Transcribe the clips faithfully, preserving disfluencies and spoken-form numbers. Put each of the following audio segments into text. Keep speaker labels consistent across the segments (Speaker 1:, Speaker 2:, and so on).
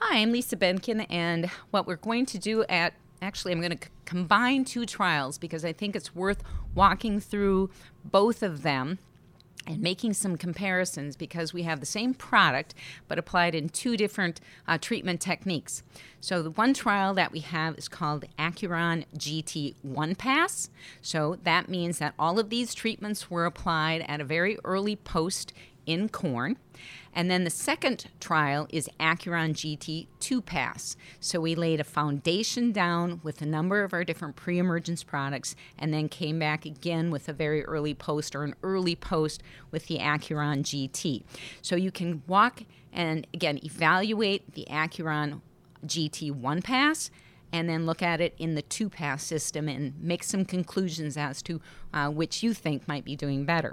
Speaker 1: Hi, I'm Lisa Benkin, and what we're going to do at, actually I'm going to c- combine two trials because I think it's worth walking through both of them and making some comparisons because we have the same product but applied in two different uh, treatment techniques. So the one trial that we have is called Acuron G T one pass. So that means that all of these treatments were applied at a very early post in corn. And then the second trial is Acuron G T two pass. So we laid a foundation down with a number of our different pre-emergence products and then came back again with a very early post or an early post with the Acuron G T. So you can walk and, again, evaluate the Acuron G T one pass and then look at it in the two pass system and make some conclusions as to uh, which you think might be doing better.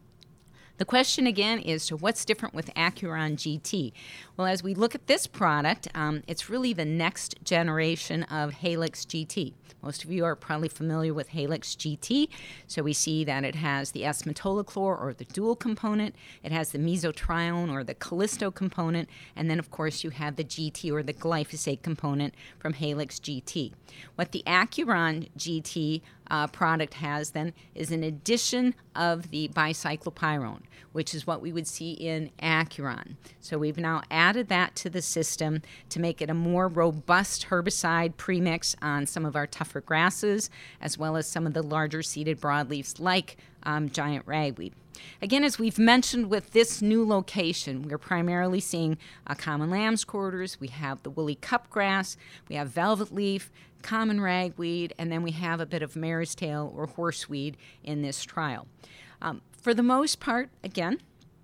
Speaker 1: The question again is, so what's different with Acuron G T? Well, as we look at this product, um, it's really the next generation of Halix G T. Most of you are probably familiar with Halix G T. So we see that it has the S-metolachlor or the dual component. It has the mesotrione or the Callisto component. And then, of course, you have the G T or the glyphosate component from Halix G T. What the Acuron G T uh, product has then is an addition of the bicyclopyrone, which is what we would see in Acuron. So we've now added that to the system to make it a more robust herbicide premix on some of our tougher grasses, as well as some of the larger seeded broadleafs like um, giant ragweed. Again, as we've mentioned with this new location, we're primarily seeing uh, common lamb's quarters, we have the woolly cupgrass, we have velvet leaf, common ragweed, and then we have a bit of mare's tail or horseweed in this trial. Um, for the most part, again,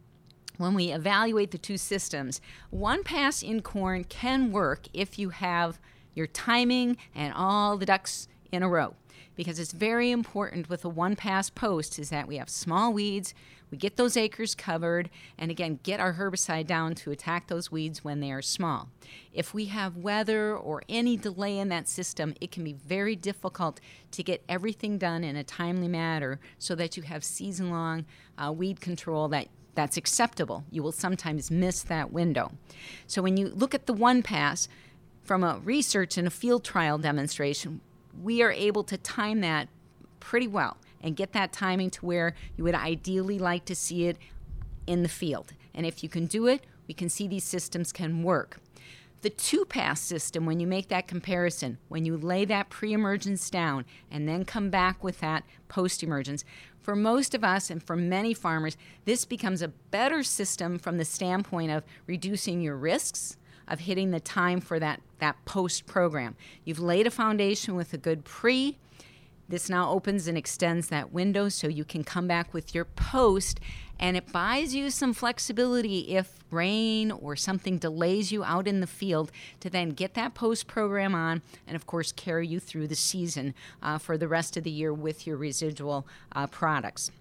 Speaker 1: when we evaluate the two systems, one pass in corn can work if you have your timing and all the ducks in a row. Because it's very important with a one-pass post is that we have small weeds, we get those acres covered, and again, get our herbicide down to attack those weeds when they are small. If we have weather or any delay in that system, it can be very difficult to get everything done in a timely manner so that you have season-long uh, weed control that that's acceptable. You will sometimes miss that window. So when you look at the one pass, from a research and a field trial demonstration, we are able to time that pretty well and get that timing to where you would ideally like to see it in the field. And if you can do it, we can see these systems can work. The two-pass system, when you make that comparison, when you lay that pre-emergence down and then come back with that post-emergence, for most of us and for many farmers, this becomes a better system from the standpoint of reducing your risks, of hitting the time for that, that post program. You've laid a foundation with a good pre. This now opens and extends that window so you can come back with your post, and it buys you some flexibility if rain or something delays you out in the field to then get that post program on and, of course, carry you through the season uh, for the rest of the year with your residual uh, products.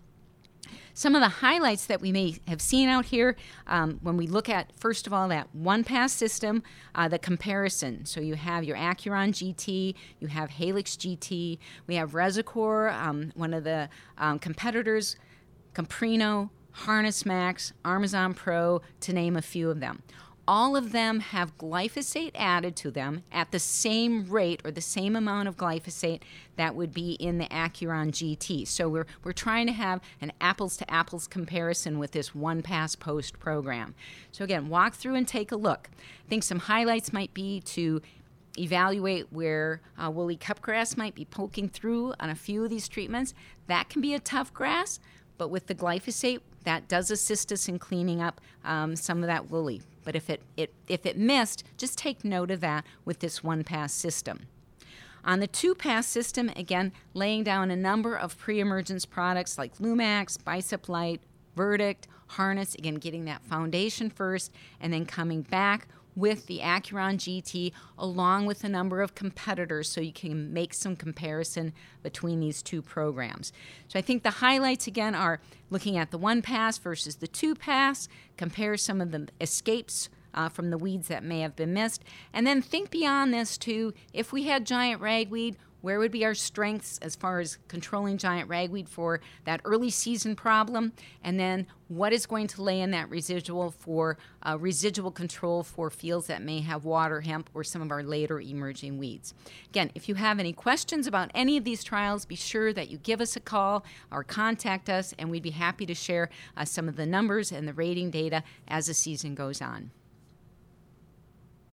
Speaker 1: Some of the highlights that we may have seen out here um, when we look at, first of all, that one-pass system, uh, the comparison. So you have your Acuron G T, you have Halix G T, we have Resicor, um, one of the um, competitors, Comprino, Harness Max, Armazon Pro, to name a few of them. All of them have glyphosate added to them at the same rate or the same amount of glyphosate that would be in the Acuron G T. So we're, we're trying to have an apples-to-apples comparison with this one-pass post program. So again, walk through and take a look. I think some highlights might be to evaluate where uh, woolly cupgrass might be poking through on a few of these treatments. That can be a tough grass, but with the glyphosate, that does assist us in cleaning up um, some of that woolly. But if it, it, if it missed, just take note of that with this one-pass system. On the two-pass system, again, laying down a number of pre-emergence products like Lumax, Bicep Light, Verdict, Harness, again, getting that foundation first, and then coming back with the Acuron G T along with a number of competitors so you can make some comparison between these two programs. So I think the highlights again are looking at the one pass versus the two pass, compare some of the escapes uh, from the weeds that may have been missed, and then think beyond this to if we had giant ragweed, where would be our strengths as far as controlling giant ragweed for that early season problem, and then what is going to lay in that residual for uh, residual control for fields that may have water hemp or some of our later emerging weeds. Again, if you have any questions about any of these trials, be sure that you give us a call or contact us, and we'd be happy to share uh, some of the numbers and the rating data as the season goes on.